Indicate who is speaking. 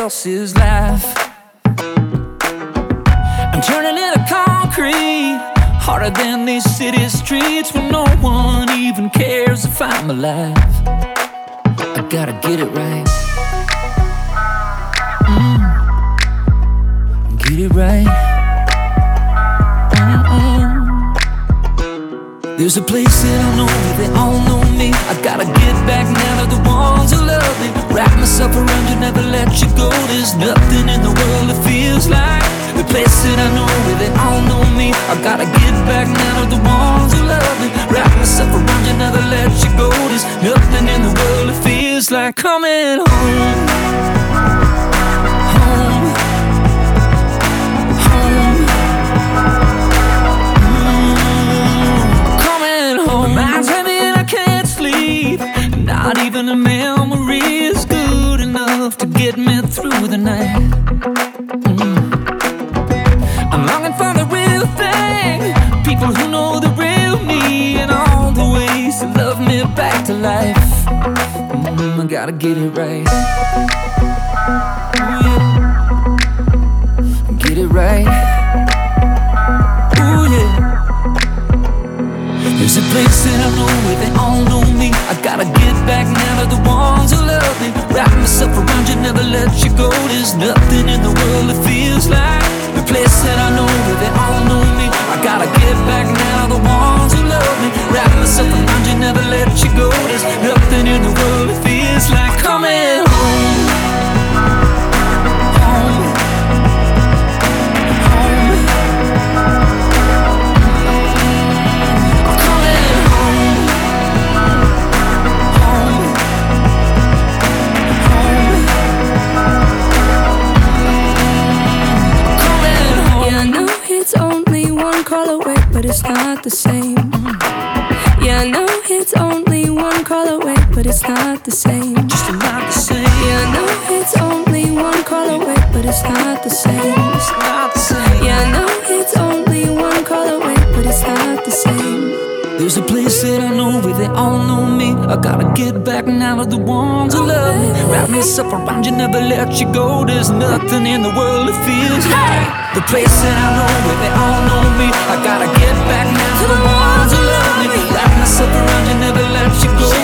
Speaker 1: else's life. I'm turning into concrete, harder than these city streets, where no one even cares if I'm alive. I gotta get it right. Get it right. There's a place that I know where they all know me. I gotta get back now to the ones who love me. Wrap myself around you, never let you go. There's nothing in the world that feels like the place that I know where they all know me. I gotta get back now to the ones who love me. Wrap myself around you, never let you go. There's nothing in the world that feels like coming home. Not even a memory is good enough to get me through the night. I'm longing for the real thing, people who know the real me, and all the ways to love me back to life. I gotta get it right. Get it right. Ooh, yeah. There's a place that I know where they all know me. I gotta get back now to the ones who love me. Wrap myself around you, never let you go. There's nothing in the world that feels like the place that I know where they all know me. I gotta get back now to the ones who love me. Wrap myself around you, never let you go. There's nothing in the world that feels like coming home.
Speaker 2: But it's not the same. Yeah, I know it's only one call away, but it's not the same.
Speaker 1: Just not the same.
Speaker 2: Yeah, I know it's only one call away, but it's not the same.
Speaker 1: It's not the same.
Speaker 2: Yeah, I know it's only one call away, but it's not the same.
Speaker 1: There's a place that I know where they all know me. I gotta get back now to the ones who love me. Wrap myself around you, never let you go. There's nothing in the world that feels like the place that I know where they all know me. I gotta get back now to the ones who love me. Wrap myself around you, never let you go.